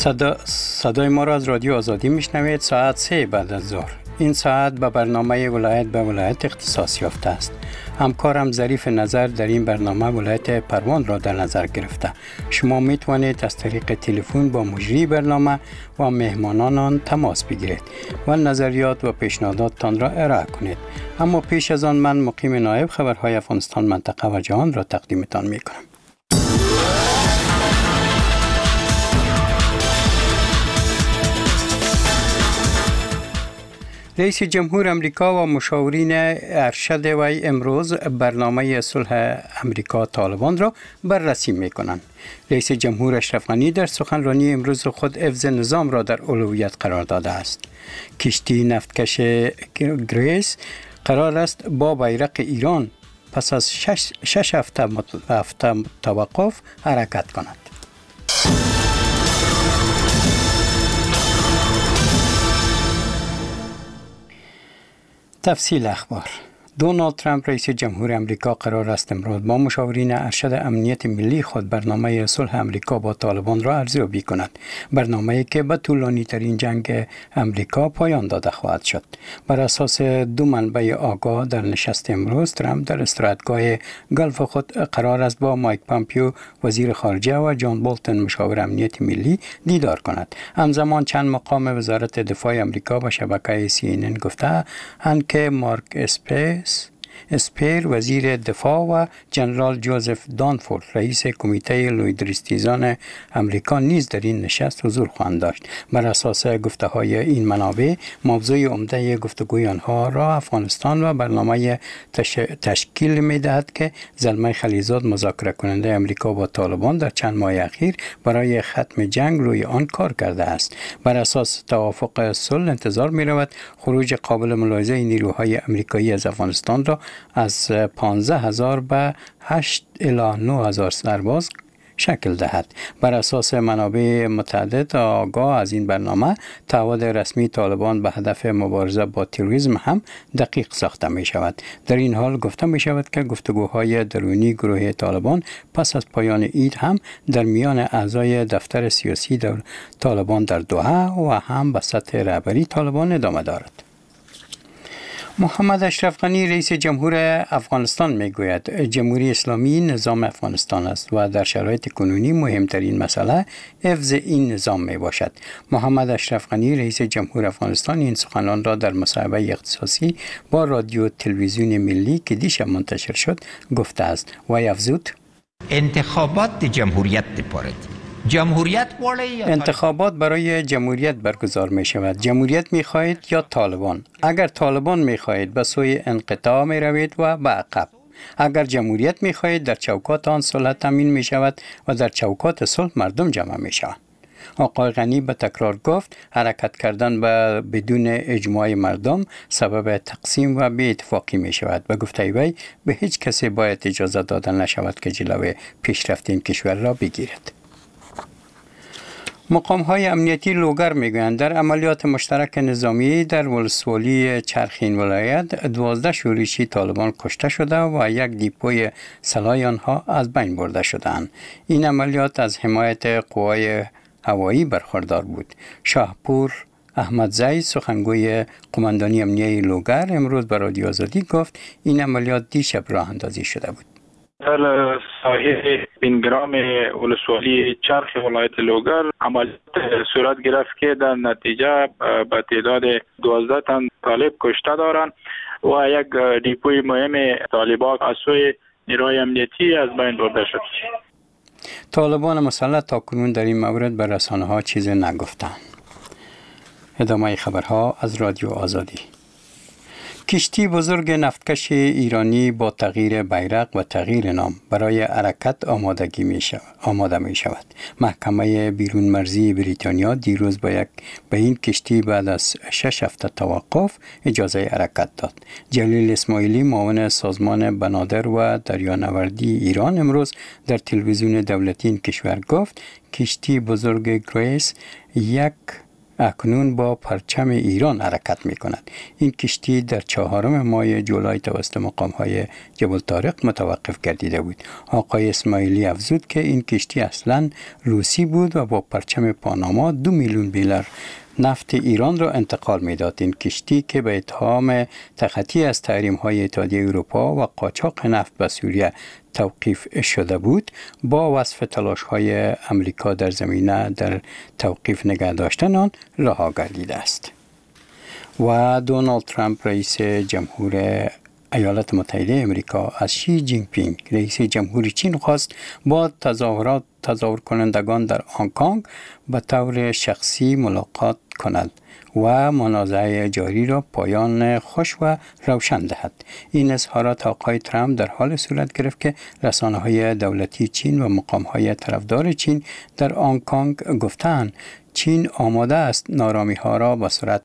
صدای ما را از رادیو آزادی میشنوید. ساعت 3 بعد از ظهر. این ساعت به برنامه ولایت به ولایت اختصاص یافته است. همکارم ظریف نظر در این برنامه ولایت پروان را در نظر گرفته. شما میتوانید از طریق تلفن با مجری برنامه و مهمانان آن تماس بگیرید و نظریات و پیشنهاداتتان را ارائه کنید. اما پیش از آن من مقیم نایب خبرهای افغانستان منطقه و جهان را تقدیمتان میکنم. رئیس جمهور امریکا و مشاورین ارشد وی امروز برنامه صلح امریکا طالبان را بررسی می‌کنند. رئیس جمهور اشرف غنی در سخنرانی امروز خود حفظ نظام را در اولویت قرار داده است. کشتی نفتکش گریس قرار است با بیرق ایران پس از 6 هفته توقف حرکت کند. تفصیل اخبار. دونالد ترامپ رئیس جمهور امریکا قرار است امروز با مشاورین ارشد امنیت ملی خود برنامه صلح امریکا با طالبان را ارزیابی کند. برنامه‌ای که به طولانی ترین جنگ امریکا پایان داده خواهد شد. بر اساس دو منبع آگاه در نشست امروز، ترامپ در استراحتگاه گلف خود قرار است با مایک پامپیو وزیر خارجه و جان بولتن مشاور امنیت ملی دیدار کند. همزمان چند مقام وزارت دفاع امریکا به شبکه CNN گفته اند که مارک اسپیر وزیر دفاع و جنرال جوزف دانفورد رئیس کمیته لویدریستیزان امریکا نیز در این نشست حضور خواهند داشت. بر اساس گفته‌های این منابع، موضوع عمده گفتگوی آنها را افغانستان و برنامه تشکیل می‌دهد که زلمه خلیلزاد مذاکره کننده امریکا با طالبان در چند ماه اخیر برای ختم جنگ روی آن کار کرده است. بر اساس توافق صلح انتظار می‌رود خروج قابل ملاحظه نیروهای امریکایی از افغانستان را از 15,000 به 8 الی 9,000 سرباز شکل دهد. بر اساس منابع متعدد آگاه از این برنامه، تعهد رسمی طالبان به هدف مبارزه با تروریسم هم دقیق ساخته می شود. در این حال گفته می شود که گفتگوهای درونی گروه طالبان پس از پایان عید هم در میان اعضای دفتر سیاسی در طالبان در دوحه و هم به سطح رهبری طالبان ادامه دارد. محمد اشرف غنی رئیس جمهور افغانستان میگوید جمهوری اسلامی نظام افغانستان است و در شرایط کنونی مهمترین مسئله حفظ این نظام می باشد. محمد اشرف غنی رئیس جمهور افغانستان این سخنان را در مصاحبه اختصاصی با رادیو تلویزیون ملی که دیشب منتشر شد گفته است و افزود: انتخابات جمهوریت دپارد. انتخابات برای جمهوریت برگزار می شود. جمهوریت می خواهید یا طالبان؟ اگر طالبان می خواهید به سوی انقطاع می روید و به عقب. اگر جمهوریت می خواهید در چوکات آن صلح تامین می شود و در چوکات صلح مردم جمع می شوند. آقای غنی به تکرار گفت حرکت کردن بدون اجماع مردم سبب تقسیم و بی اتفاقی می شود. به گفته وی به هیچ کسی باید اجازه داده نشود که جلوی پیشرفت این کشور را بگیرد. مقام‌های امنیتی لوگر میگویند در عملیات مشترک نظامی در ولسوالی چرخین ولایت 12 شورشی طالبان کشته شده و یک دیپوی سلاح آنها از بین برده شدند. این عملیات از حمایت قوای هوایی برخوردار بود. شاهپور احمدزی سخنگوی قماندانی امنیتی لوگر امروز به رادیو آزادی گفت این عملیات دیشب راه اندازی شده بود. در ساحل 20 گرام ولسوالی چرخ ولایت لوگر عملیات صورت گرفت که در نتیجه به تعداد 12 تن طالب کشته دارند و یک دیپوی مهم طالبان از سوی نیروهای امنیتی از بین برده شد. طالبان مسلح تاکنون در این مورد به رسانه‌ها چیزی نگفتند. ادامه خبرها از رادیو آزادی. کشتی بزرگ نفتکش ایرانی با تغییر بیرق و تغییر نام برای حرکت آماده می شود. محکمه بیرون مرزی بریتانیا دیروز به این کشتی بعد از 6 هفته توقف اجازه حرکت داد. جلیل اسماعیلی معاون سازمان بنادر و دریانوردی ایران امروز در تلویزیون دولتی این کشور گفت کشتی بزرگ گریس یک اکنون با پرچم ایران حرکت می کند. این کشتی در 4 ماه جولای توسط مقام‌های جبل طارق متوقف گردیده بود. آقای اسماعیلی افزود که این کشتی اصلاً روسی بود و با پرچم پاناما 2 میلیون بیلر نفت ایران را انتقال میداد. این کشتی که به اتهام تخطی از تحریم‌های اتحادیه اروپا و قاچاق نفت به سوریه توقیف شده بود، با وصف تلاش‌های امریکا در زمینه در توقیف نگه داشتن آن رها گردیده است. و دونالد ترامپ رئیس جمهور ایالات متحده امریکا از شی جین پینگ رئیس جمهور چین خواست با تظاهر کنندگان در هنگ کنگ به طور شخصی ملاقات کند و منازعه جاری را پایان خوش و روشن دهد. این اظهارات آقای ترامپ در حال صورت گرفت که رسانه‌های دولتی چین و مقام‌های طرفدار چین در هنگ کنگ گفتند چین آماده است نارامی‌ها را به صورت